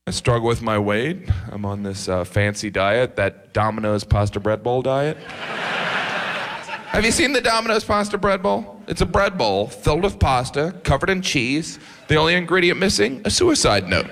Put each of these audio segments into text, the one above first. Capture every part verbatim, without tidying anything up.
I struggle with my weight. I'm on this uh, fancy diet, that Domino's pasta bread bowl diet. Have you seen the Domino's pasta bread bowl? It's a bread bowl filled with pasta, covered in cheese. The only ingredient missing, a suicide note.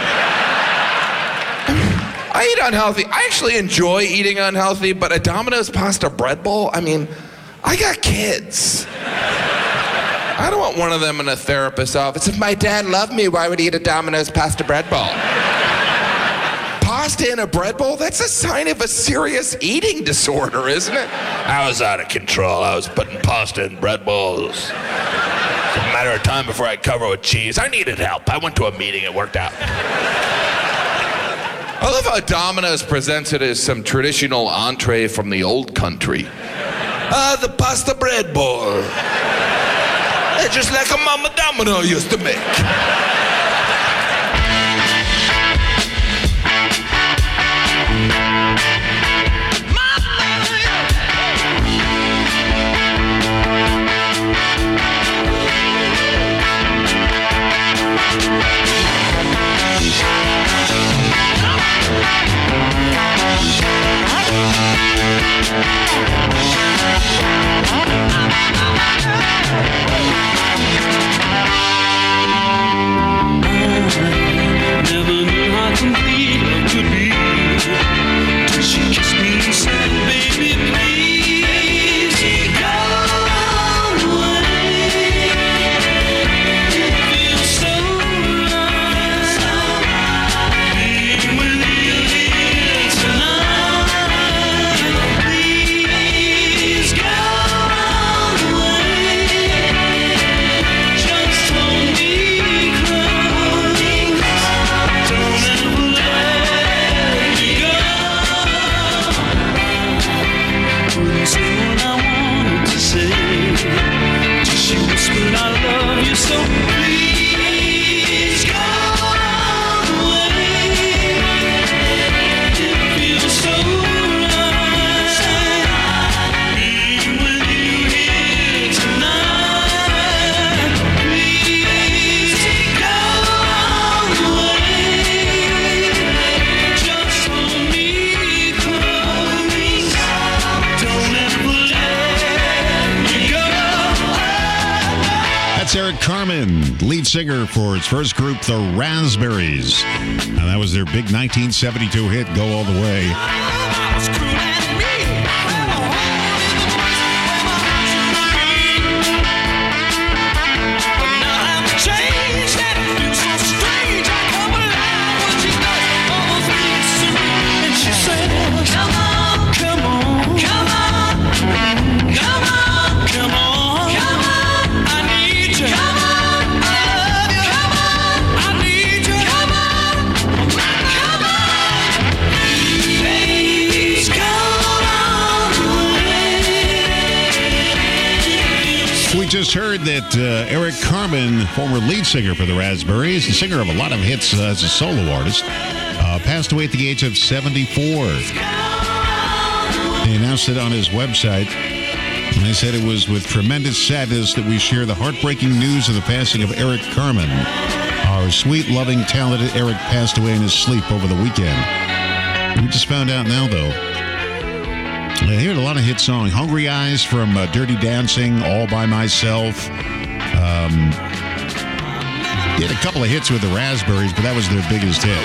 I eat unhealthy. I actually enjoy eating unhealthy, but a Domino's pasta bread bowl, I mean, I got kids. I don't want one of them in a therapist's office. If my dad loved me, why would he eat a Domino's pasta bread bowl? Pasta in a bread bowl? That's a sign of a serious eating disorder, isn't it? I was out of control. I was putting pasta in bread bowls. It's a matter of time before I cover with cheese. I needed help. I went to a meeting. It worked out. I love how Domino's presents it as some traditional entree from the old country. Ah, uh, the pasta bread bowl. It's just like a Mama Domino used to make. Eric Carmen, lead singer for his first group, the Raspberries. And that was their big nineteen seventy-two hit, Go All the Way. Just heard that uh, Eric Carmen, former lead singer for the Raspberries, the singer of a lot of hits uh, as a solo artist, uh, passed away at the age of seventy-four. He announced it on his website, and they said it was with tremendous sadness that we share the heartbreaking news of the passing of Eric Carmen. Our sweet, loving, talented Eric passed away in his sleep over the weekend. We just found out now, though. I heard a lot of hit songs. Hungry Eyes from uh, Dirty Dancing, All By Myself. Um, he had a couple of hits with the Raspberries, but that was their biggest hit.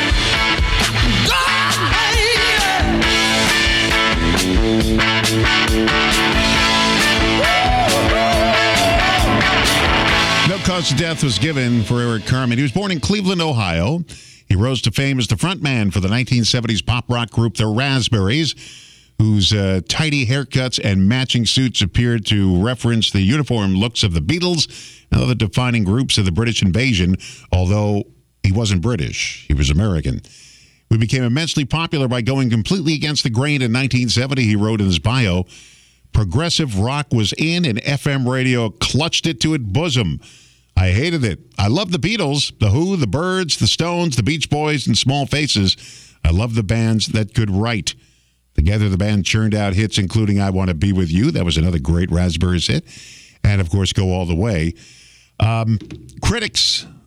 No cause of death was given for Eric Carmen. He was born in Cleveland, Ohio. He rose to fame as the frontman for the nineteen seventies pop rock group The Raspberries, whose uh, tidy haircuts and matching suits appeared to reference the uniform looks of the Beatles and other defining groups of the British invasion, although he wasn't British. He was American. We became immensely popular by going completely against the grain in nineteen seventy, he wrote in his bio. Progressive rock was in and F M radio clutched it to its bosom. I hated it. I loved the Beatles, the Who, the Byrds, the Stones, the Beach Boys, and Small Faces. I loved the bands that could write. Together, the band churned out hits including I Want to Be With You. That was another great Raspberries hit. And, of course, Go All the Way. Um, critics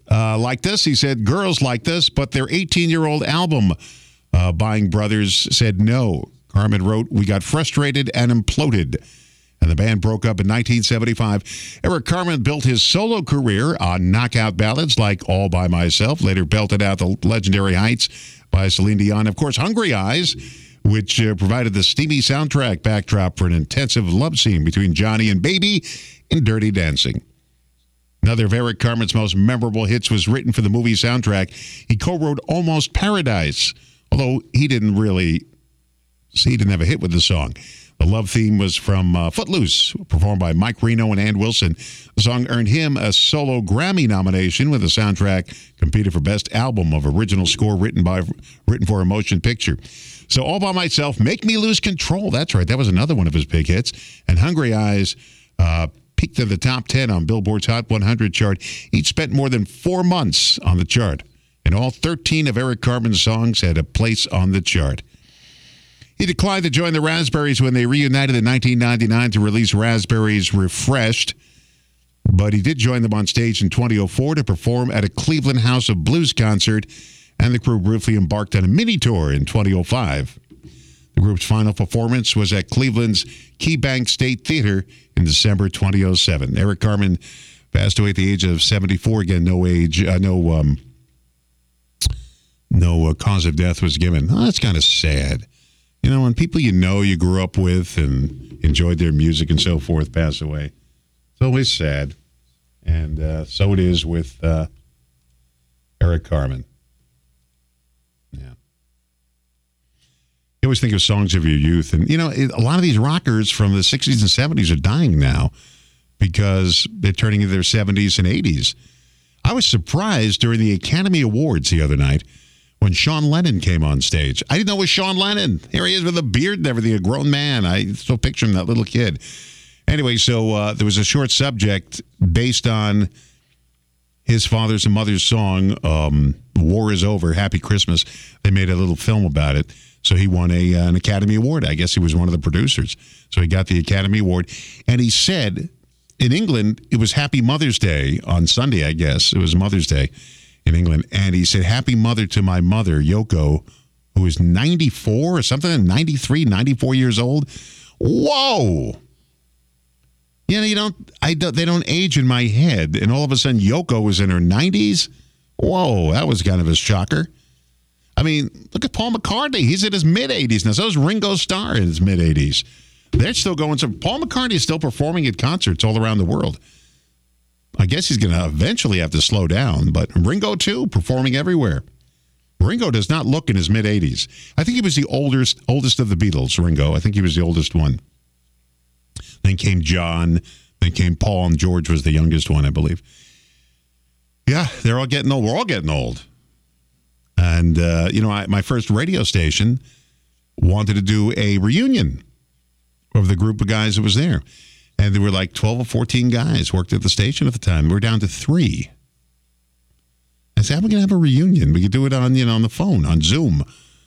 uh, like this. He said, girls like this, but their eighteen-year-old album uh, buying brothers said no. Carmen wrote, we got frustrated and imploded. And the band broke up in nineteen seventy-five. Eric Carmen built his solo career on knockout ballads like All By Myself, later belted out the legendary Heights by Celine Dion. Of course, Hungry Eyes, which uh, provided the steamy soundtrack backdrop for an intensive love scene between Johnny and Baby in Dirty Dancing. Another of Eric Carmen's most memorable hits was written for the movie soundtrack. He co-wrote Almost Paradise, although he didn't really, he didn't have a hit with the song. The love theme was from uh, Footloose, performed by Mike Reno and Ann Wilson. The song earned him a solo Grammy nomination, with the soundtrack competed for Best Album of Original Score written by written for a motion picture. So All By Myself, Make Me Lose Control. That's right, that was another one of his big hits. And Hungry Eyes uh, peaked to the top ten on Billboard's Hot one hundred chart. Each spent more than four months on the chart. And all thirteen of Eric Carmen's songs had a place on the chart. He declined to join the Raspberries when they reunited in nineteen ninety-nine to release Raspberries Refreshed, but he did join them on stage in twenty oh four to perform at a Cleveland House of Blues concert, and the group briefly embarked on a mini-tour in twenty oh five. The group's final performance was at Cleveland's KeyBank State Theater in December twenty oh seven. Eric Carmen passed away at the age of seventy-four. Again, no age, uh, no, um, no uh, cause of death was given. Oh, that's kind of sad. You know, when people you know, you grew up with and enjoyed their music and so forth pass away, it's always sad. And uh, so it is with uh, Eric Carmen. Yeah. You always think of songs of your youth. And, you know, it, a lot of these rockers from the sixties and seventies are dying now because they're turning into their seventies and eighties. I was surprised during the Academy Awards the other night when Sean Lennon came on stage. I didn't know it was Sean Lennon. Here he is with a beard and everything, a grown man. I still picture him, that little kid. Anyway, so uh, there was a short subject based on his father's and mother's song, um, War Is Over, Happy Christmas. They made a little film about it. So he won a uh, an Academy Award. I guess he was one of the producers. So he got the Academy Award. And he said, in England, it was Happy Mother's Day on Sunday, I guess. It was Mother's Day in England, and he said, happy mother to my mother, Yoko, who is ninety-four or something, ninety-three, ninety-four years old. Whoa! You know, you don't, I don't, they don't age in my head, and all of a sudden Yoko was in her nineties? Whoa, that was kind of a shocker. I mean, look at Paul McCartney. He's in his mid-eighties now. So is Ringo Starr in his mid-eighties. They're still going, so Paul McCartney is still performing at concerts all around the world. I guess he's going to eventually have to slow down, but Ringo, too, performing everywhere. Ringo does not look in his mid-eighties. I think he was the oldest oldest of the Beatles, Ringo. I think he was the oldest one. Then came John. Then came Paul, and George was the youngest one, I believe. Yeah, they're all getting old. We're all getting old. And, uh, you know, I, my first radio station wanted to do a reunion of the group of guys that was there. And there were like twelve or fourteen guys worked at the station at the time. We were down to three. I said, how are we going to have a reunion? We could do it on, you know, on the phone, on Zoom.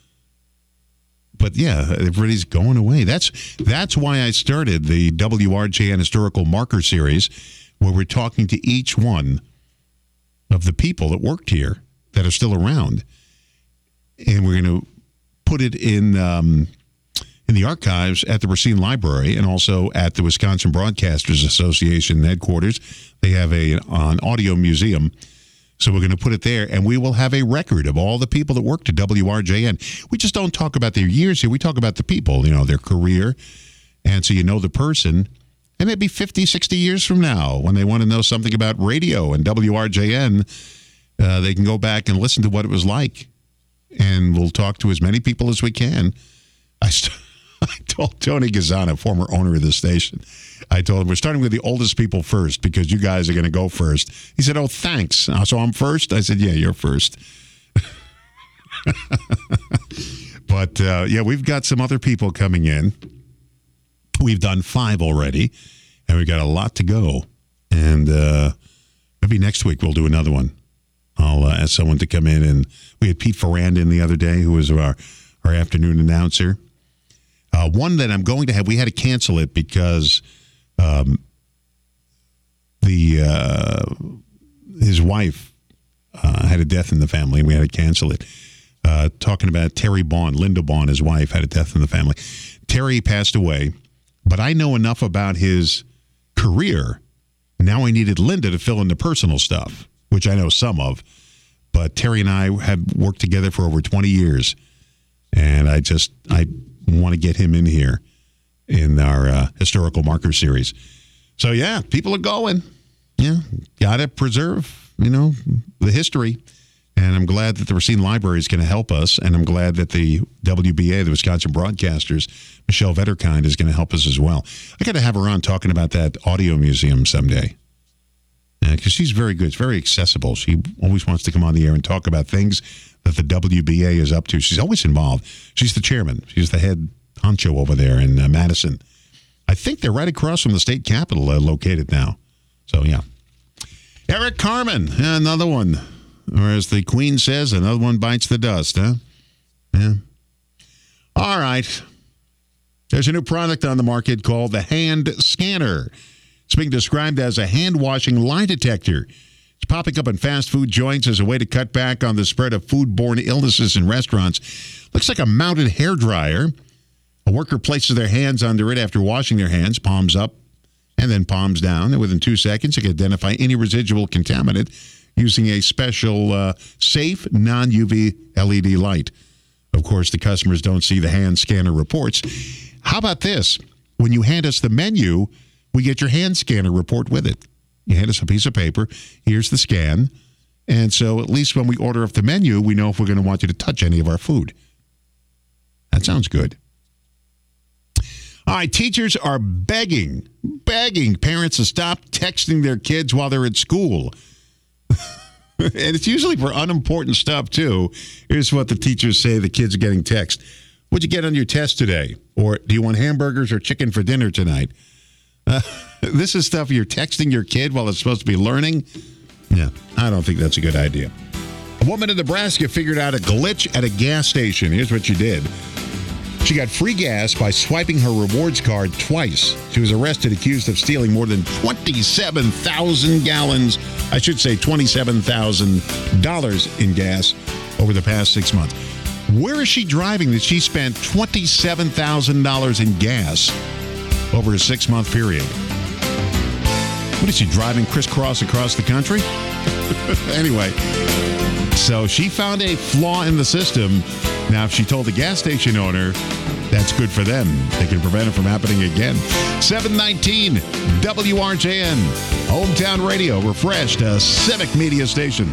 But yeah, everybody's going away. That's that's why I started the W R J N Historical Marker Series, where we're talking to each one of the people that worked here that are still around. And we're going to put it in... Um, in the archives at the Racine Library and also at the Wisconsin Broadcasters Association headquarters. They have a an audio museum. So we're going to put it there, and we will have a record of all the people that worked at W R J N. We just don't talk about their years here. We talk about the people, you know, their career. And so you know the person. And maybe fifty, sixty years from now, when they want to know something about radio and W R J N, uh, they can go back and listen to what it was like. And we'll talk to as many people as we can. I st- I told Tony Gazzana, former owner of the station, I told him, we're starting with the oldest people first because you guys are going to go first. He said, oh, thanks. Uh, so I'm first? I said, yeah, you're first. But, uh, yeah, we've got some other people coming in. We've done five already, and we've got a lot to go. And uh, maybe next week we'll do another one. I'll uh, ask someone to come in. And we had Pete Ferrand in the other day, who was our, our afternoon announcer. Uh, one that I'm going to have, we had to cancel it because um, the uh, his wife uh, had a death in the family, and we had to cancel it. Uh, talking about Terry Baughan, Linda Baughan, his wife, had a death in the family. Terry passed away, but I know enough about his career. Now I needed Linda to fill in the personal stuff, which I know some of. But Terry and I have worked together for over twenty years, and I just I want to get him in here in our uh, historical marker series. So yeah, people are going. Yeah, got to preserve, you know, the history. And I'm glad that the Racine Library is going to help us. And I'm glad that the W B A, the Wisconsin Broadcasters, Michelle Vetterkind, is going to help us as well. I got to have her on talking about that audio museum someday. Because uh, she's very good. It's very accessible. She always wants to come on the air and talk about things that the W B A is up to. She's always involved. She's the chairman. She's the head honcho over there in uh, Madison. I think they're right across from the state capitol uh, located now. So, yeah. Eric Carmen, another one. Or as the Queen says, another one bites the dust, huh? Yeah. All right. There's a new product on the market called the Hand Scanner. It's being described as a hand-washing lie detector. It's popping up in fast food joints as a way to cut back on the spread of foodborne illnesses in restaurants. Looks like a mounted hairdryer. A worker places their hands under it after washing their hands, palms up, and then palms down. And within two seconds, it can identify any residual contaminant using a special uh, safe non-U V L E D light. Of course, the customers don't see the hand scanner reports. How about this? When you hand us the menu, we get your hand scanner report with it. You hand us a piece of paper. Here's the scan. And so at least when we order off the menu, we know if we're going to want you to touch any of our food. That sounds good. All right, teachers are begging, begging parents to stop texting their kids while they're at school. And it's usually for unimportant stuff, too. Here's what the teachers say the kids are getting text. What'd you get on your test today? Or do you want hamburgers or chicken for dinner tonight? Uh, this is stuff you're texting your kid while it's supposed to be learning? Yeah, I don't think that's a good idea. A woman in Nebraska figured out a glitch at a gas station. Here's what she did. She got free gas by swiping her rewards card twice. She was arrested accused of stealing more than twenty-seven thousand gallons, I should say twenty-seven thousand dollars in gas over the past six months. Where is she driving that she spent twenty-seven thousand dollars in gas over a six-month period? What is she driving crisscross across the country? Anyway, so she found a flaw in the system. Now, if she told the gas station owner, that's good for them. They can prevent it from happening again. seven nineteen W R J N, Hometown Radio, refreshed, a civic media station.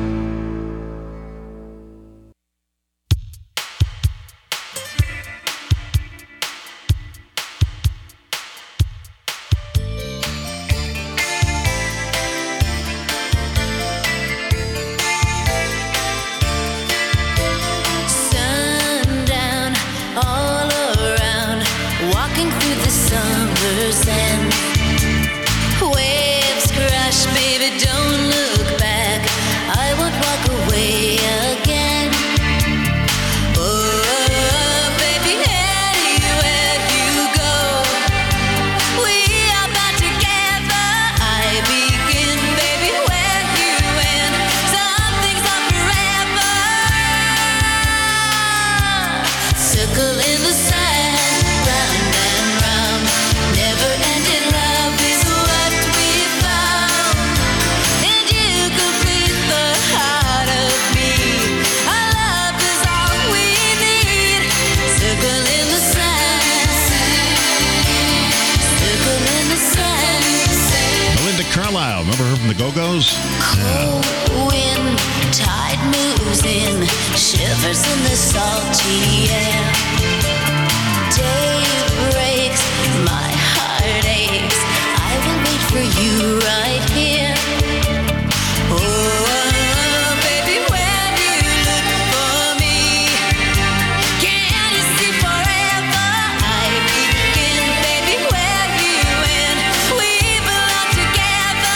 Remember her from the Go-Go's? Cold wind, tide moves in, shivers in the salty air. Day breaks, my heart aches. I will wait for you right here. Oh, baby, when you look for me, can you see forever? I begin, baby, where you end. We belong together.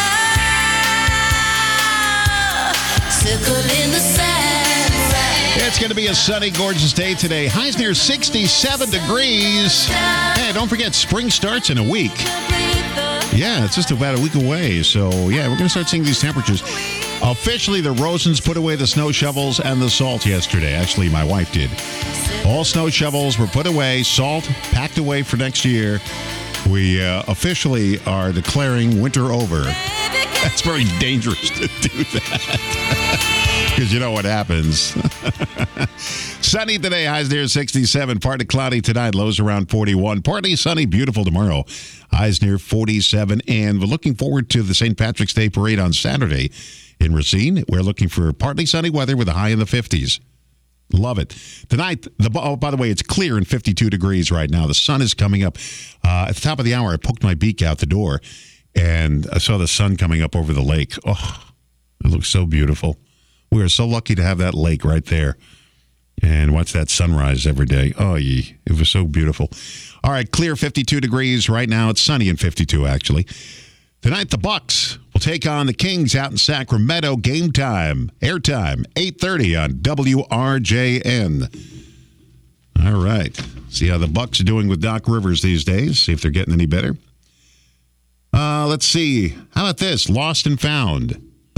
Circle in the sand. It's going to be a sunny, gorgeous day today. Highs near sixty-seven degrees. Hey, don't forget, spring starts in a week. Yeah, it's just about a week away. So, yeah, we're going to start seeing these temperatures. Officially, the Rosens put away the snow shovels and the salt yesterday. Actually, my wife did. All snow shovels were put away, salt packed away for next year. We uh, officially are declaring winter over. That's very dangerous to do that. Because you know what happens. Sunny today, highs near sixty-seven. Partly cloudy tonight, lows around forty-one. Partly sunny, beautiful tomorrow. Highs near forty-seven. And we're looking forward to the Saint Patrick's Day Parade on Saturday in Racine. We're looking for partly sunny weather with a high in the fifties. Love it. Tonight, the oh, by the way, it's clear and fifty-two degrees right now. The sun is coming up. Uh, at the top of the hour, I poked my beak out the door, and I saw the sun coming up over the lake. Oh, it looks so beautiful. We are so lucky to have that lake right there and watch that sunrise every day. Oh, ye, it was so beautiful. All right, clear fifty-two degrees right now. It's sunny in fifty-two, actually. Tonight, the Bucks will take on the Kings out in Sacramento. Game time, airtime, eight thirty on W R J N. All right. See how the Bucks are doing with Doc Rivers these days. See if they're getting any better. Uh, let's see. How about this? Lost and found.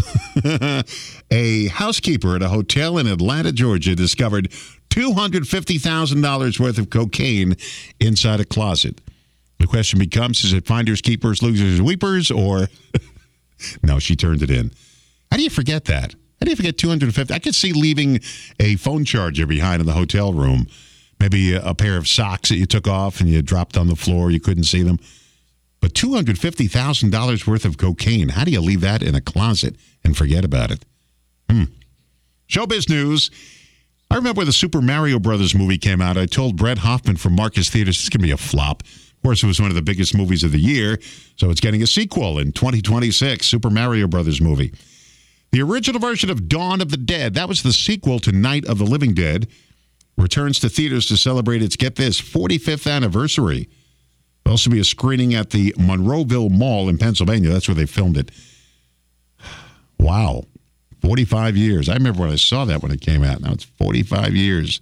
A housekeeper at a hotel in Atlanta, Georgia, discovered two hundred fifty thousand dollars worth of cocaine inside a closet. The question becomes, is it finders, keepers, losers, weepers, or... No, she turned it in. How do you forget that? How do you forget two hundred fifty? I could see leaving a phone charger behind in the hotel room. Maybe a, a pair of socks that you took off and you dropped on the floor. You couldn't see them. But two hundred fifty thousand dollars worth of cocaine. How do you leave that in a closet and forget about it? Hmm. Showbiz news. I remember when the Super Mario Brothers movie came out. I told Brett Hoffman from Marcus Theaters, it's going to be a flop. Of course, it was one of the biggest movies of the year, so it's getting a sequel in twenty twenty-six, Super Mario Brothers movie. The original version of Dawn of the Dead, that was the sequel to Night of the Living Dead, returns to theaters to celebrate its, get this, forty-fifth anniversary. There'll also be a screening at the Monroeville Mall in Pennsylvania. That's where they filmed it. Wow. forty-five years. I remember when I saw that when it came out. Now it's forty-five years.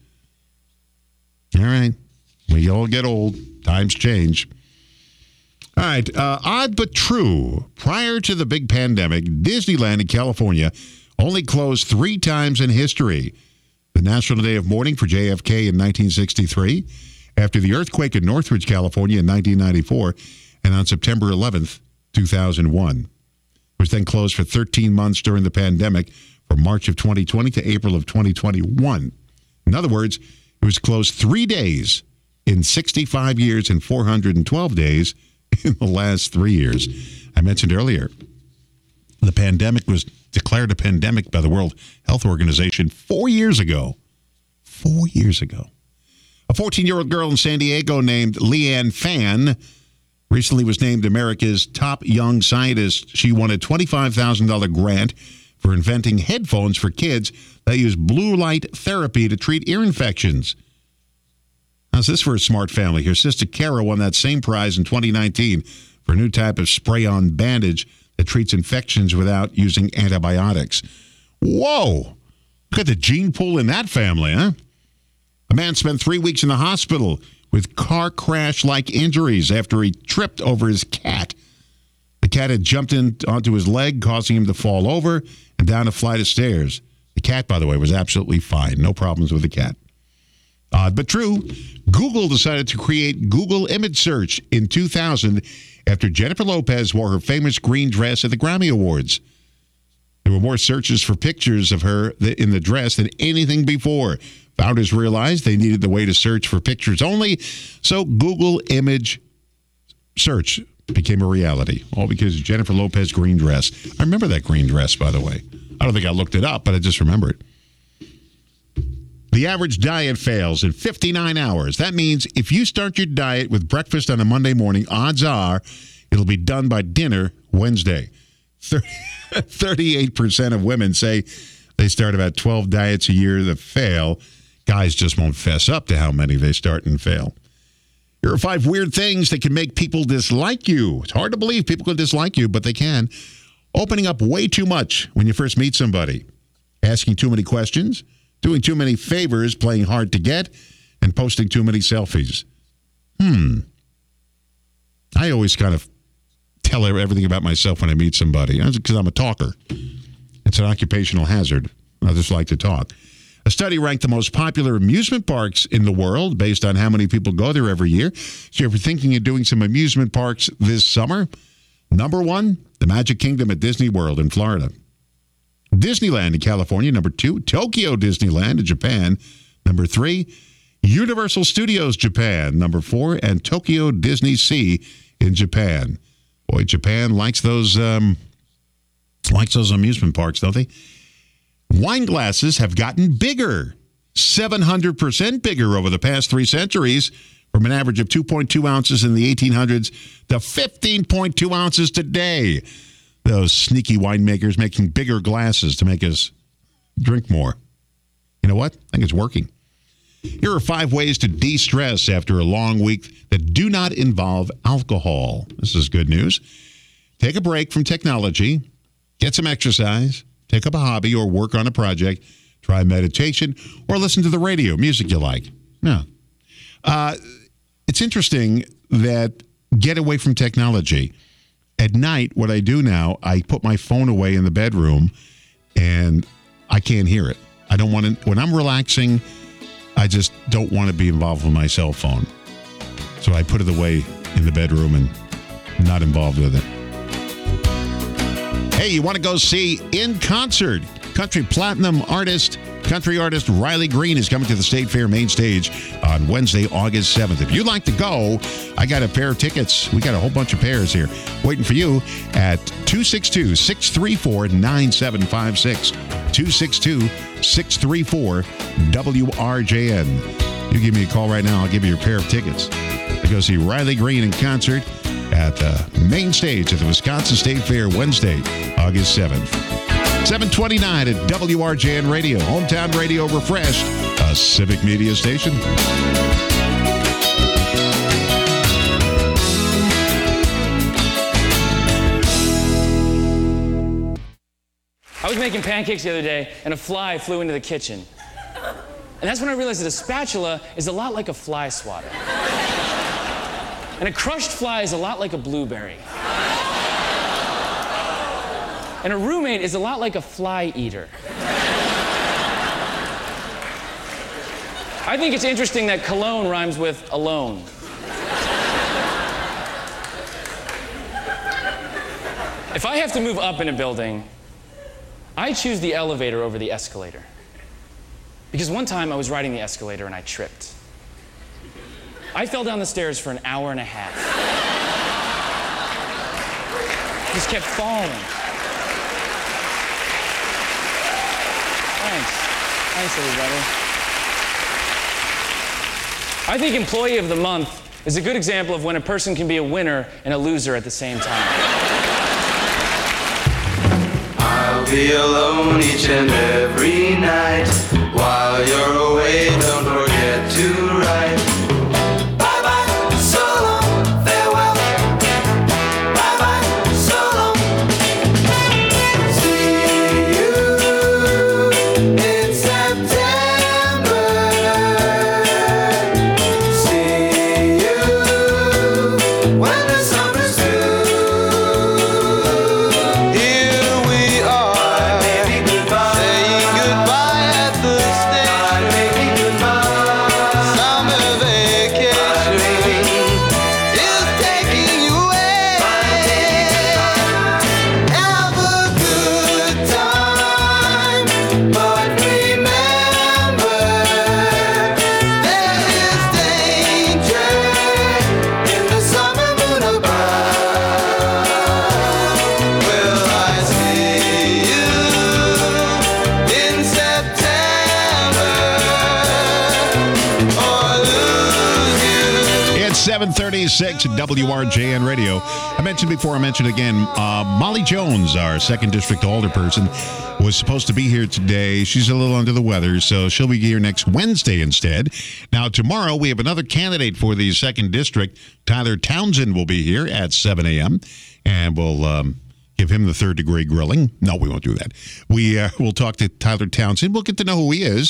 All right. We all get old. Times change. All right. Uh, odd but true. Prior to the big pandemic, Disneyland in California only closed three times in history. The National Day of Mourning for J F K in nineteen sixty-three, after the earthquake in Northridge, California in nineteen ninety-four, and on September eleventh, two thousand one. It was then closed for thirteen months during the pandemic, from March of twenty twenty to April of twenty twenty-one. In other words, it was closed three days in sixty-five years and four hundred twelve days in the last three years. I mentioned earlier, the pandemic was declared a pandemic by the World Health Organization four years ago. Four years ago. A fourteen-year-old girl in San Diego named Leanne Fan recently was named America's top young scientist. She won a twenty-five thousand dollars grant for inventing headphones for kids that use blue light therapy to treat ear infections. How's this for a smart family? Her sister Kara won that same prize in twenty nineteen for a new type of spray-on bandage that treats infections without using antibiotics. Whoa! Look at the gene pool in that family, huh? A man spent three weeks in the hospital with car crash-like injuries after he tripped over his cat. The cat had jumped in onto his leg, causing him to fall over and down a flight of stairs. The cat, by the way, was absolutely fine. No problems with the cat. Odd but true, Google decided to create Google Image Search in two thousand after Jennifer Lopez wore her famous green dress at the Grammy Awards. There were more searches for pictures of her in the dress than anything before. Founders realized they needed the way to search for pictures only, so Google Image Search became a reality, all because of Jennifer Lopez green dress. I remember that green dress, by the way. I don't think I looked it up, but I just remember it. The average diet fails in fifty-nine hours. That means if you start your diet with breakfast on a Monday morning, odds are it'll be done by dinner Wednesday. thirty-eight percent of women say they start about twelve diets a year that fail. Guys just won't fess up to how many they start and fail. Here are five weird things that can make people dislike you. It's hard to believe people can dislike you, but they can. Opening up way too much when you first meet somebody. Asking too many questions. Doing too many favors, playing hard to get, and posting too many selfies. Hmm. I always kind of tell everything about myself when I meet somebody, because I'm a talker. And It's an occupational hazard. Others like to talk. A study ranked the most popular amusement parks in the world based on how many people go there every year. So if you're thinking of doing some amusement parks this summer, number one, the Magic Kingdom at Disney World in Florida. Disneyland in California, number two. Tokyo Disneyland in Japan, number three. Universal Studios Japan, number four. And Tokyo Disney Sea in Japan. Boy, Japan likes those, um, likes those amusement parks, don't they? Wine glasses have gotten bigger, seven hundred percent bigger over the past three centuries, from an average of two point two ounces in the eighteen hundreds to fifteen point two ounces today. Those sneaky winemakers making bigger glasses to make us drink more. You know what? I think it's working. Here are five ways to de-stress after a long week that do not involve alcohol. This is good news. Take a break from technology. Get some exercise. Take up a hobby or work on a project. Try meditation or listen to the radio, music you like. Yeah. Uh, it's interesting that get away from technology. At night, what I do now, I put my phone away in the bedroom and I can't hear it. I don't want to, when I'm relaxing, I just don't want to be involved with my cell phone. So I put it away in the bedroom and not involved with it. Hey, you want to go see in concert country platinum artist, country artist Riley Green is coming to the State Fair main stage on Wednesday, August seventh. If you'd like to go, I got a pair of tickets. We got a whole bunch of pairs here waiting for you at two six two, six three four, nine seven five six. two six two, six three four, W R J N. You give me a call right now, I'll give you a pair of tickets to go see Riley Green in concert at the main stage at the Wisconsin State Fair Wednesday, August seventh. seven twenty-nine at W R J N Radio, Hometown Radio Refreshed, a civic media station. I was making pancakes the other day, and a fly flew into the kitchen. And that's when I realized that a spatula is a lot like a fly swatter. And a crushed fly is a lot like a blueberry. And a roommate is a lot like a fly eater. I think it's interesting that cologne rhymes with alone. If I have to move up in a building, I choose the elevator over the escalator. Because one time I was riding the escalator and I tripped. I fell down the stairs for an hour and a half. Just kept falling. Thanks. Thanks, everybody. I think Employee of the Month is a good example of when a person can be a winner and a loser at the same time. I'll be alone each and every night. While you're away, don't forget to write. Bye-bye, so long, farewell. Bye-bye, so long. See you in September. See you when the summer's through. Here we are, saying goodbye at the station. Summer vacation is taking you away. Have a good time, but remember there is danger in the summer moon above. Will I see you in September or lose you? It's seven thirty-six at W R J N Radio. I mentioned before, I mentioned again, uh, Molly Jones, our second district alderperson, was supposed to be here today. She's a little under the weather, so she'll be here next Wednesday instead. Now, tomorrow, we have another candidate for the second district. Tyler Townsend will be here at seven a.m., and we'll um, give him the third degree grilling. No, we won't do that. We uh, will talk to Tyler Townsend. We'll get to know who he is,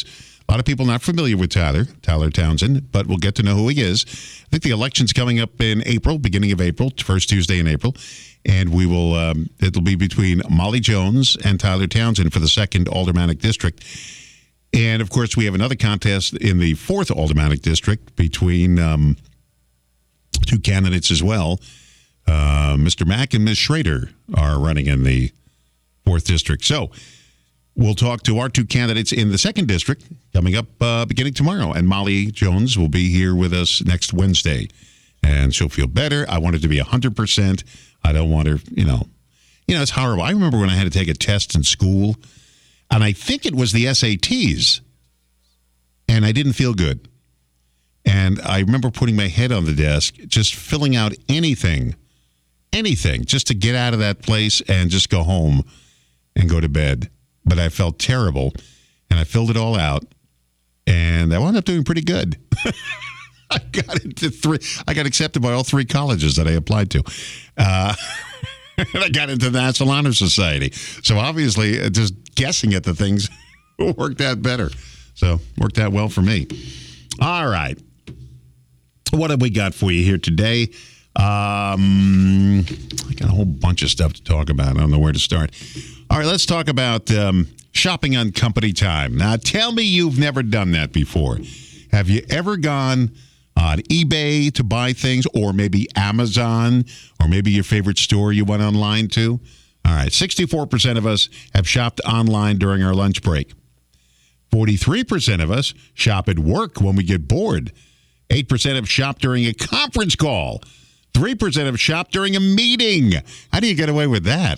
A lot of people not familiar with Tyler, Tyler Townsend, but we'll get to know who he is. I think the election's coming up in April, beginning of April, first Tuesday in April. And we will, um, it'll be between Molly Jones and Tyler Townsend for the second Aldermanic District. And, of course, we have another contest in the fourth Aldermanic District between um, two candidates as well. Uh, Mister Mack and Miz Schrader are running in the fourth District. So we'll talk to our two candidates in the second District coming up uh, beginning tomorrow. And Molly Jones will be here with us next Wednesday. And she'll feel better. I want her to be one hundred percent. I don't want her, you know. You know, it's horrible. I remember when I had to take a test in school, and I think it was the S A Ts, and I didn't feel good. And I remember putting my head on the desk, just filling out anything, anything, just to get out of that place and just go home and go to bed. But I felt terrible, and I filled it all out, and I wound up doing pretty good. I got into three. I got accepted by all three colleges that I applied to. Uh, and I got into the National Honor Society. So obviously, uh, just guessing at the things worked out better. So worked out well for me. All right. What have we got for you here today? Um, I got a whole bunch of stuff to talk about. I don't know where to start. All right, let's talk about um, shopping on company time. Now, tell me you've never done that before. Have you ever gone on eBay to buy things, or maybe Amazon, or maybe your favorite store you went online to? All right, sixty-four percent of us have shopped online during our lunch break. forty-three percent of us shop at work when we get bored. eight percent have shopped during a conference call. three percent have shopped during a meeting. How do you get away with that?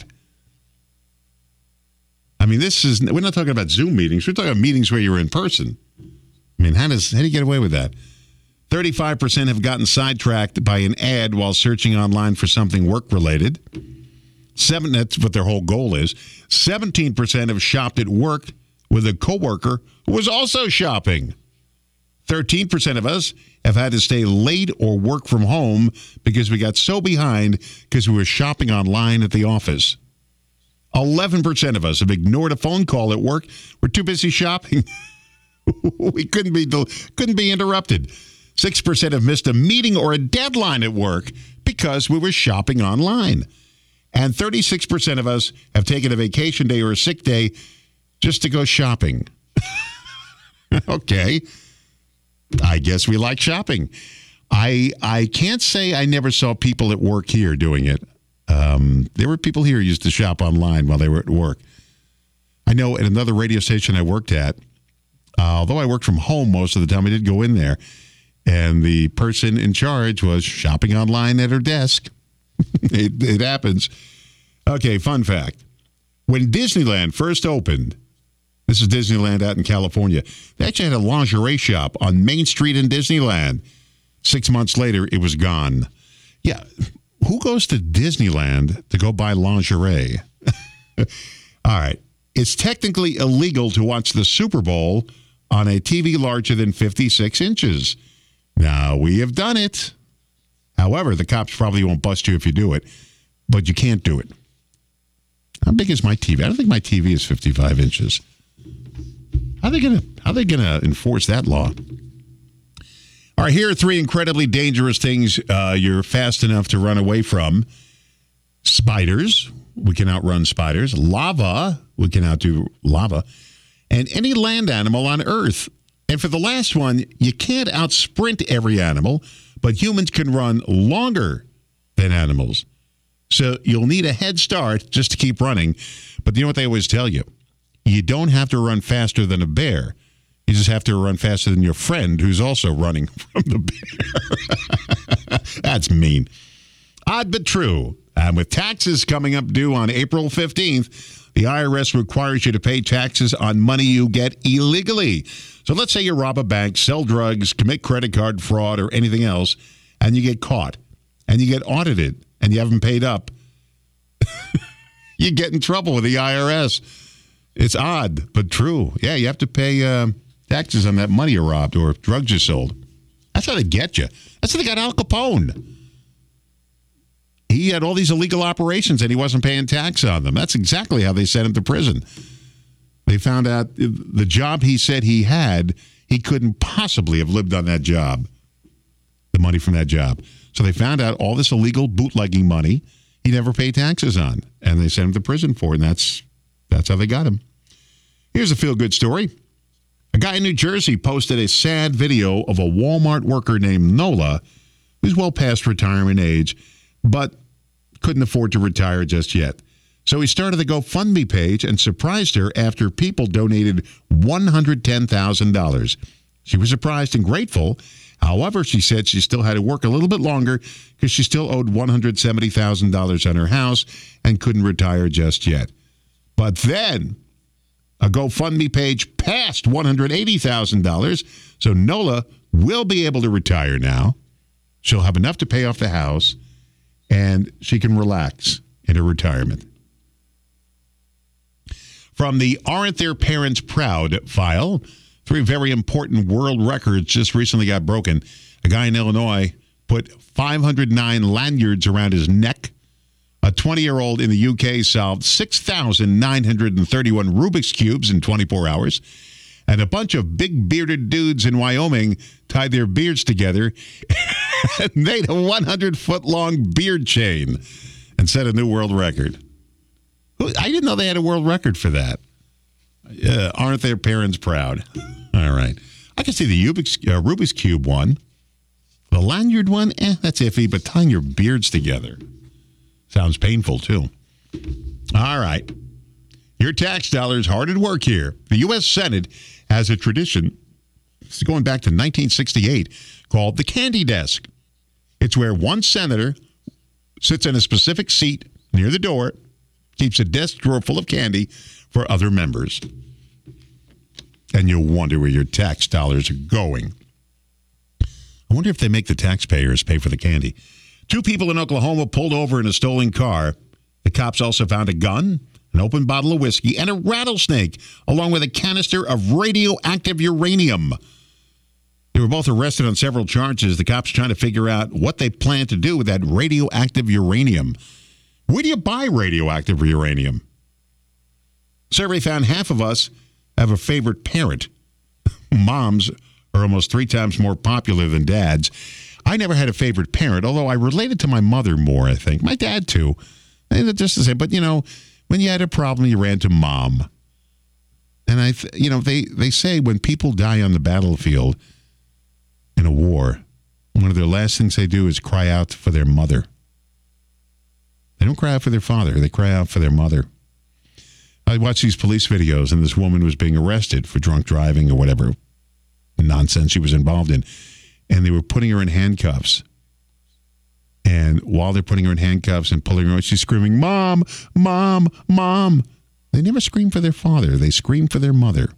I mean, this is, we're not talking about Zoom meetings. We're talking about meetings where you're in person. I mean, how does how do you get away with that? thirty-five percent have gotten sidetracked by an ad while searching online for something work-related. Seven, that's what their whole goal is. seventeen percent have shopped at work with a coworker who was also shopping. thirteen percent of us have had to stay late or work from home because we got so behind because we were shopping online at the office. eleven percent of us have ignored a phone call at work. We're too busy shopping. We couldn't be couldn't be interrupted. six percent have missed a meeting or a deadline at work because we were shopping online. And thirty-six percent of us have taken a vacation day or a sick day just to go shopping. Okay. I guess we like shopping. I I can't say I never saw people at work here doing it. Um, there were people here who used to shop online while they were at work. I know at another radio station I worked at, Uh, although I worked from home most of the time, I did go in there, and the person in charge was shopping online at her desk. it, it happens. Okay, fun fact. When Disneyland first opened, this is Disneyland out in California, they actually had a lingerie shop on Main Street in Disneyland. Six months later, it was gone. Yeah, who goes to Disneyland to go buy lingerie? All right. It's technically illegal to watch the Super Bowl on a T V larger than fifty-six inches. Now, we have done it. However, the cops probably won't bust you if you do it, but you can't do it. How big is my T V? I don't think my T V is fifty-five inches. How are they gonna how are they gonna enforce that law? All right, here are three incredibly dangerous things uh, you're fast enough to run away from. Spiders. We can outrun spiders. Lava. We can outdo lava. And any land animal on Earth. And for the last one, you can't outsprint every animal, but humans can run longer than animals. So you'll need a head start just to keep running. But you know what they always tell you? You don't have to run faster than a bear. You just have to run faster than your friend who's also running from the bear. That's mean. Odd but true. And with taxes coming up due on April fifteenth, the I R S requires you to pay taxes on money you get illegally. So let's say you rob a bank, sell drugs, commit credit card fraud, or anything else, and you get caught, and you get audited, and you haven't paid up. You get in trouble with the I R S. It's odd, but true. Yeah, you have to pay uh, taxes on that money you robbed or drugs you sold. That's how they get you. That's how they got Al Capone. He had all these illegal operations and he wasn't paying tax on them. That's exactly how they sent him to prison. They found out the job he said he had, he couldn't possibly have lived on that job, the money from that job. So they found out all this illegal bootlegging money he never paid taxes on, and they sent him to prison for it, and that's, that's how they got him. Here's a feel-good story. A guy in New Jersey posted a sad video of a Walmart worker named Nola, who's well past retirement age, but couldn't afford to retire just yet. So he started the GoFundMe page and surprised her after people donated one hundred ten thousand dollars. She was surprised and grateful. However, she said she still had to work a little bit longer because she still owed one hundred seventy thousand dollars on her house and couldn't retire just yet. But then a GoFundMe page passed one hundred eighty thousand dollars, so Nola will be able to retire now. She'll have enough to pay off the house, and she can relax in her retirement. From the Aren't Their Parents Proud file, three very important world records just recently got broken. A guy in Illinois put five hundred nine lanyards around his neck. A twenty-year-old in the U K solved six thousand nine hundred thirty-one Rubik's Cubes in twenty-four hours. And a bunch of big bearded dudes in Wyoming tied their beards together and made a one hundred foot long beard chain and set a new world record. I didn't know they had a world record for that. Uh, aren't their parents proud? All right. I can see the Rubik's, uh, Rubik's Cube one. The lanyard one, eh, that's iffy, but tying your beards together sounds painful, too. All right. Your tax dollars hard at work here. The U S Senate has a tradition, this is going back to nineteen sixty-eight, called the candy desk. It's where one senator sits in a specific seat near the door, keeps a desk drawer full of candy for other members. And you'll wonder where your tax dollars are going. I wonder if they make the taxpayers pay for the candy. Two people in Oklahoma pulled over in a stolen car. The cops also found a gun, an open bottle of whiskey, and a rattlesnake, along with a canister of radioactive uranium. They were both arrested on several charges. The cops trying to figure out what they plan to do with that radioactive uranium. Where do you buy radioactive uranium? Survey found half of us have a favorite parent. Moms are almost three times more popular than dads. I never had a favorite parent, although I related to my mother more, I think. My dad, too. Just the same. But, you know, when you had a problem, you ran to mom. And, I, th- you know, they, they say when people die on the battlefield in a war, one of their last things they do is cry out for their mother. They don't cry out for their father. They cry out for their mother. I watched these police videos, and this woman was being arrested for drunk driving or whatever nonsense she was involved in. And they were putting her in handcuffs. And while they're putting her in handcuffs and pulling her out, she's screaming, Mom, Mom, Mom. They never scream for their father. They scream for their mother.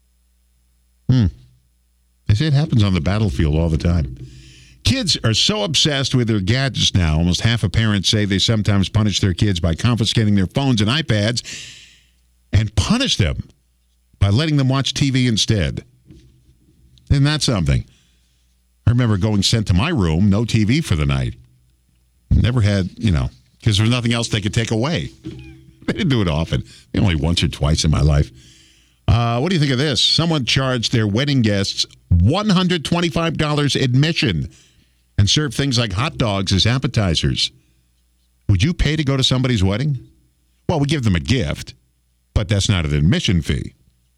Hmm. They say it happens on the battlefield all the time. Kids are so obsessed with their gadgets now. Almost half of parents say they sometimes punish their kids by confiscating their phones and iPads and punish them by letting them watch T V instead. Isn't that something? I remember going sent to my room, no T V for the night. Never had, you know, because there was nothing else they could take away. They didn't do it often. Only once or twice in my life. Uh, what do you think of this? Someone charged their wedding guests one hundred twenty-five dollars admission and served things like hot dogs as appetizers. Would you pay to go to somebody's wedding? Well, we give them a gift, but that's not an admission fee.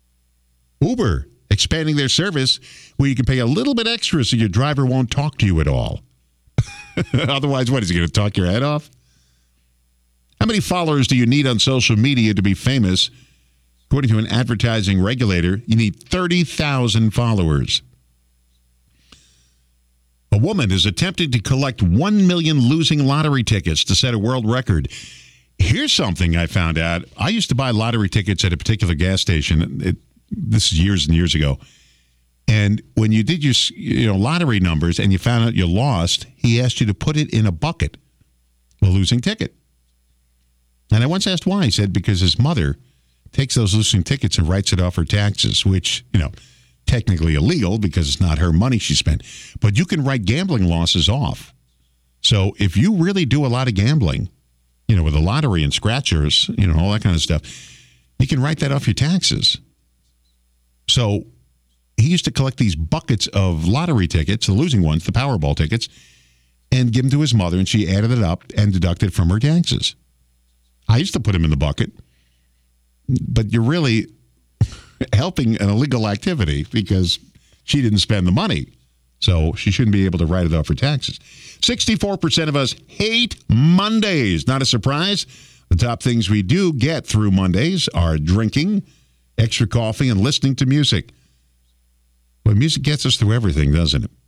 Uber expanding their service where you can pay a little bit extra so your driver won't talk to you at all. Otherwise, what, is he going to talk your head off? How many followers do you need on social media to be famous? According to an advertising regulator, you need thirty thousand followers. A woman is attempting to collect one million losing lottery tickets to set a world record. Here's something I found out. I used to buy lottery tickets at a particular gas station. It, this is years and years ago. And when you did your you know lottery numbers and you found out you lost, he asked you to put it in a bucket, a losing ticket. And I once asked why. He said because his mother takes those losing tickets and writes it off her taxes, which, you know, technically illegal because it's not her money she spent. But you can write gambling losses off. So if you really do a lot of gambling, you know, with the lottery and scratchers, you know, all that kind of stuff, you can write that off your taxes. So he used to collect these buckets of lottery tickets, the losing ones, the Powerball tickets, and give them to his mother, and she added it up and deducted from her taxes. I used to put him in the bucket, but you're really helping an illegal activity because she didn't spend the money. So she shouldn't be able to write it off for taxes. sixty-four percent of us hate Mondays. Not a surprise. The top things we do get through Mondays are drinking, extra coffee, and listening to music. Well, music gets us through everything, doesn't it?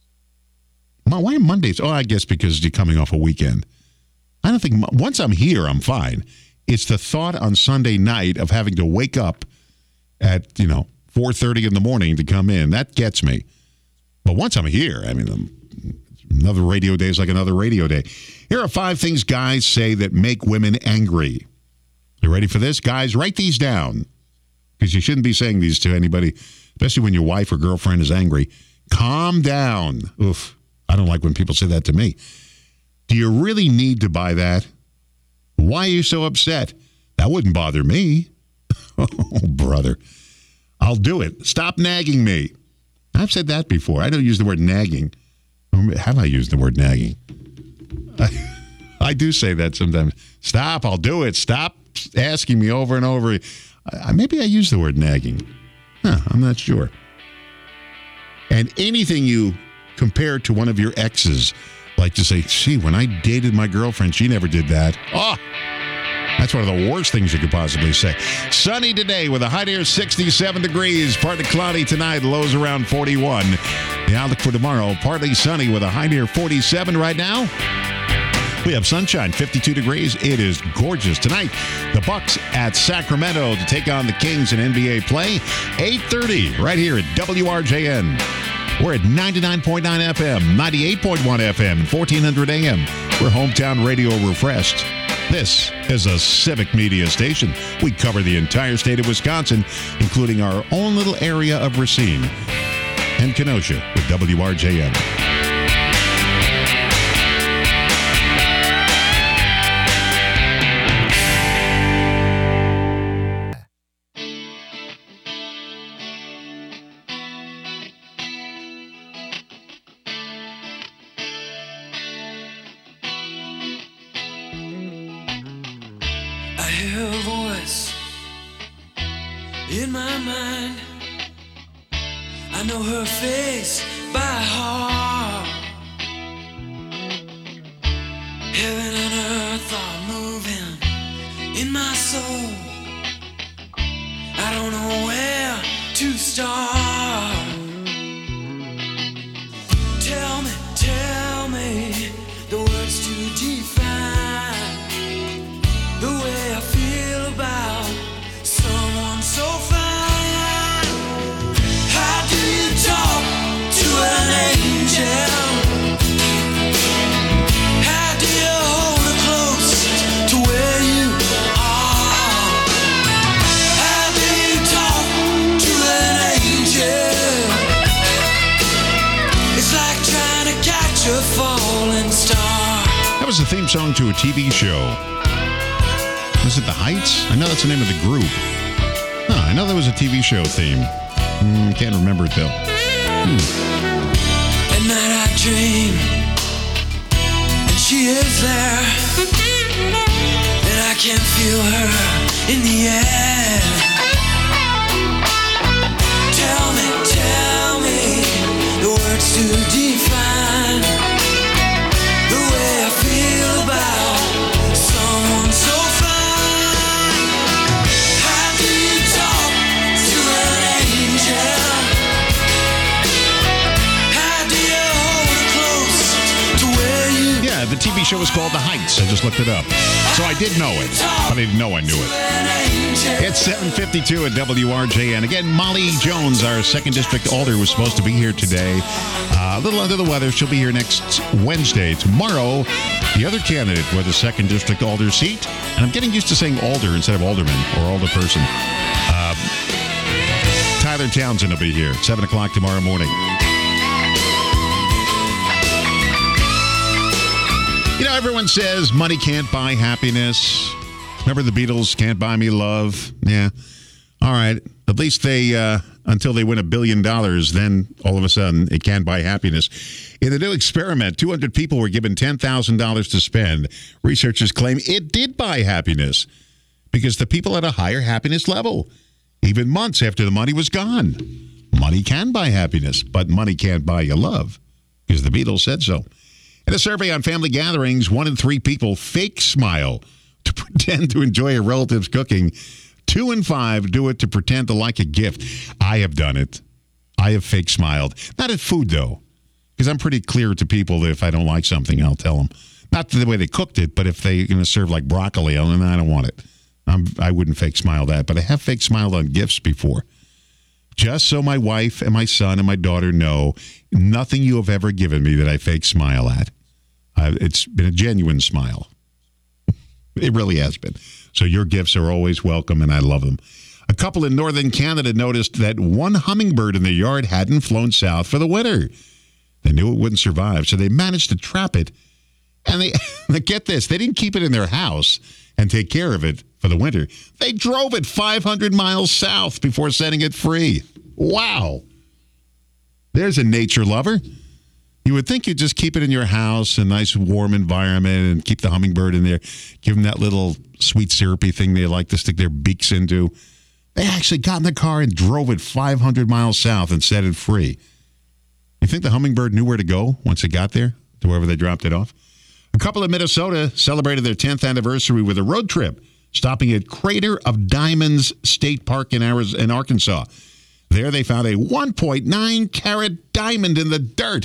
Why Mondays? Oh, I guess because you're coming off a weekend. I don't think, once I'm here, I'm fine. It's the thought on Sunday night of having to wake up at, you know, four thirty in the morning to come in. That gets me. But once I'm here, I mean, I'm, another radio day is like another radio day. Here are five things guys say that make women angry. You ready for this? Guys, write these down because you shouldn't be saying these to anybody, especially when your wife or girlfriend is angry. Calm down. Oof. I don't like when people say that to me. Do you really need to buy that? Why are you so upset? That wouldn't bother me. Oh, brother. I'll do it. Stop nagging me. I've said that before. I don't use the word nagging. Have I used the word nagging? I, I do say that sometimes. Stop. I'll do it. Stop asking me over and over. I, maybe I use the word nagging. Huh, I'm not sure. And anything you compare to one of your exes, like to say, gee, when I dated my girlfriend, she never did that. Oh, that's one of the worst things you could possibly say. Sunny today with a high near sixty-seven degrees. Partly cloudy tonight, lows around forty-one. The outlook for tomorrow, partly sunny with a high near forty-seven right now. We have sunshine, fifty-two degrees. It is gorgeous. Tonight, the Bucks at Sacramento to take on the Kings in N B A play. eight thirty right here at W R J N. We're at ninety-nine point nine F M, ninety-eight point one F M, and fourteen hundred A M. We're hometown radio refreshed. This is a civic media station. We cover the entire state of Wisconsin, including our own little area of Racine and Kenosha with W R J N. In my mind, I know her face by heart. Heaven and earth are moving in my soul. I don't know where to start. Tell me, tell me the words to define the way I feel about someone so fine. How do you talk to an angel? How do you hold her close to where you are? How do you talk to an angel? It's like trying to catch a falling star. That was the theme song to a T V show. Was it The Heights? I know that's the name of the group. Huh, I know that was a T V show theme. Mm, can't remember it, though. Hmm. At night I dream, and she is there, and I can feel her in the air. Tell me, tell me the words to define the way I feel about someone so fine. The T V show was called The Heights. I just looked it up. So I did know it, but I didn't know I knew it. It's seven fifty-two at W R J N. Again, Molly Jones, our second District Alder, was supposed to be here today. Uh, a little under the weather. She'll be here next Wednesday. Tomorrow, the other candidate for the second District Alder seat, and I'm getting used to saying Alder instead of Alderman or Alderperson. Uh, Tyler Townsend will be here at seven o'clock tomorrow morning. You know, everyone says money can't buy happiness. Remember the Beatles, Can't Buy Me Love? Yeah. All right. At least they, uh, until they win a billion dollars, then all of a sudden it can buy happiness. In the new experiment, two hundred people were given ten thousand dollars to spend. Researchers claim it did buy happiness because the people had a higher happiness level, even months after the money was gone. Money can buy happiness, but money can't buy you love because the Beatles said so. In a survey on family gatherings, one in three people fake smile to pretend to enjoy a relative's cooking. Two in five do it to pretend to like a gift. I have done it. I have fake smiled. Not at food, though, because I'm pretty clear to people that if I don't like something, I'll tell them. Not the way they cooked it, but if they're going to serve like broccoli, I'll, I don't want it. I'm, I wouldn't fake smile that, but I have fake smiled on gifts before. Just so my wife and my son and my daughter know, nothing you have ever given me that I fake smile at. Uh, it's been a genuine smile. It really has been. So your gifts are always welcome, and I love them. A couple in northern Canada noticed that one hummingbird in their yard hadn't flown south for the winter. They knew it wouldn't survive, so they managed to trap it. And they, get this, they didn't keep it in their house and take care of it for the winter. They drove it five hundred miles south before setting it free. Wow. There's a nature lover. You would think you'd just keep it in your house, a nice warm environment, and keep the hummingbird in there. Give them that little sweet syrupy thing they like to stick their beaks into. They actually got in the car and drove it five hundred miles south and set it free. You think the hummingbird knew where to go once it got there, to wherever they dropped it off? A couple in Minnesota celebrated their tenth anniversary with a road trip, stopping at Crater of Diamonds State Park in Arizona, in Arkansas. There they found a one point nine carat diamond in the dirt.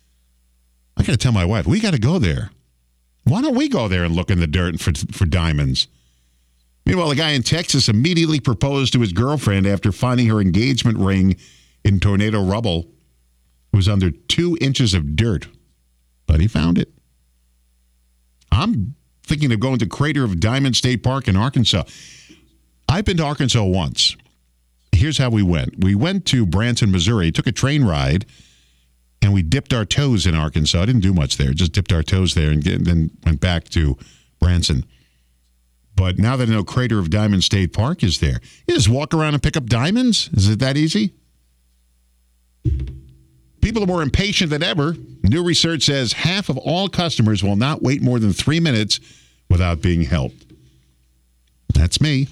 I got to tell my wife, we got to go there. Why don't we go there and look in the dirt for, for diamonds? Meanwhile, a guy in Texas immediately proposed to his girlfriend after finding her engagement ring in tornado rubble. It was under two inches of dirt, but he found it. I'm thinking of going to Crater of Diamond State Park in Arkansas. I've been to Arkansas once. Here's how we went. We went to Branson, Missouri, took a train ride, and we dipped our toes in Arkansas. I didn't do much there, just dipped our toes there and get, then went back to Branson. But now that I know Crater of Diamond State Park is there, you just walk around and pick up diamonds? Is it that easy? People are more impatient than ever. New research says half of all customers will not wait more than three minutes without being helped. That's me.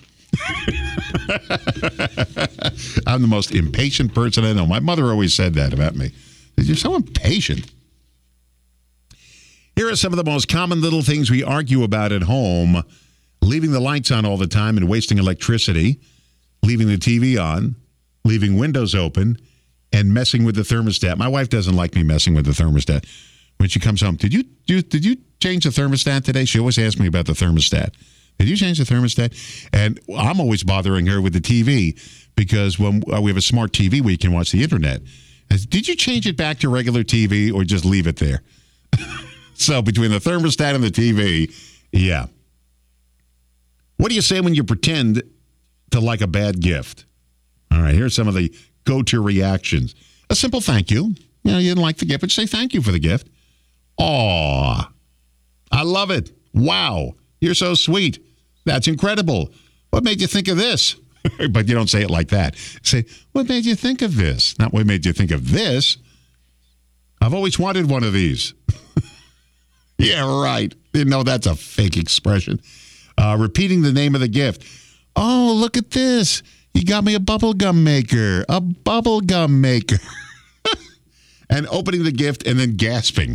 I'm the most impatient person I know. My mother always said that about me. You're so impatient. Here are some of the most common little things we argue about at home. Leaving the lights on all the time and wasting electricity. Leaving the T V on. Leaving windows open. And messing with the thermostat. My wife doesn't like me messing with the thermostat. When she comes home, did you do, did you change the thermostat today? She always asks me about the thermostat. Did you change the thermostat? And I'm always bothering her with the T V because when we have a smart T V, we can watch the internet. Did you change it back to regular T V or just leave it there? So between the thermostat and the T V, yeah. What do you say when you pretend to like a bad gift? All right, here's some of the go-to reactions. A simple thank you. You know, you didn't like the gift, but say thank you for the gift. Aw, I love it. Wow, you're so sweet. That's incredible. What made you think of this? But you don't say it like that. Say, what made you think of this? Not what made you think of this. I've always wanted one of these. Yeah, right. You know, that's a fake expression. Uh, repeating the name of the gift. Oh, look at this. You got me a bubble gum maker. A bubble gum maker. And opening the gift and then gasping.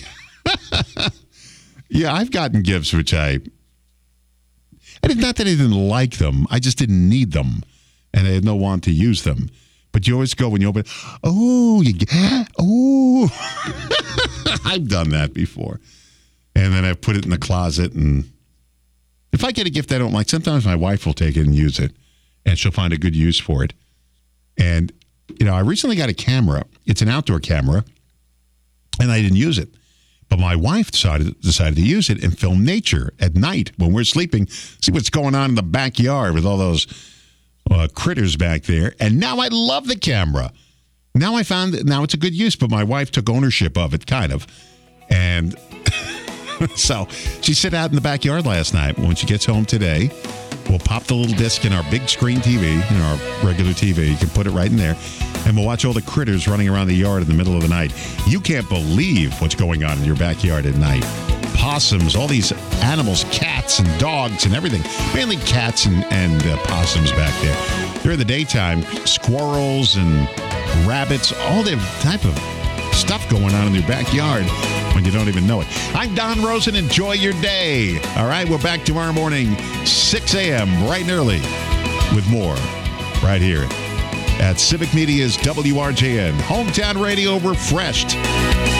Yeah, I've gotten gifts which I... And it's not that I didn't like them. I just didn't need them. And I had no want to use them. But you always go when you open... Oh, you get... Oh. I've done that before. And then I put it in the closet. And if I get a gift I don't like, sometimes my wife will take it and use it. And she'll find a good use for it. And, you know, I recently got a camera. It's an outdoor camera. And I didn't use it. But my wife decided, decided to use it and film nature at night when we're sleeping. See what's going on in the backyard with all those uh, critters back there. And now I love the camera. Now I found that now it's a good use. But my wife took ownership of it, kind of. And so she sat out in the backyard last night. When she gets home today, We'll pop the little disc in our big screen T V, in our regular T V. You can put it right in there. And we'll watch all the critters running around the yard in the middle of the night. You can't believe what's going on in your backyard at night. Possums, all these animals, cats and dogs and everything. Mainly cats and, and uh, possums back there. During the daytime, squirrels and rabbits, all the type of stuff going on in your backyard when you don't even know it. I'm Don Rosen. Enjoy your day. All right, we're back tomorrow morning, six a.m., bright and early, with more right here at Civic Media's W R J N. Hometown Radio refreshed.